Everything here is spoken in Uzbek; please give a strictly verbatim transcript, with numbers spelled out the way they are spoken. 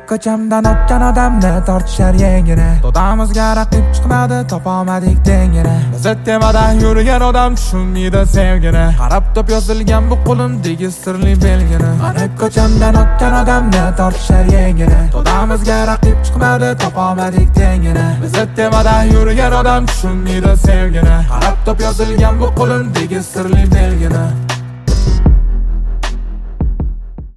ko'chamdan o'tgan odamni tortishar yengini. To'damizga raqib chiqmadi, topolmadik dengini. Biz temadan yurgan odam tushunmaydi sevgini. Qarab top yozilgan bu qo'limdagi sirli belgini. Ana ko'chamdan o'tgan odamni tortishar yengini. To'damizga raqib chiqmadi, topolmadik dengini. Biz temadan yurgan odam tushunmaydi sevgini. Qarab top yozilgan bu qo'limdagi sirli belgini.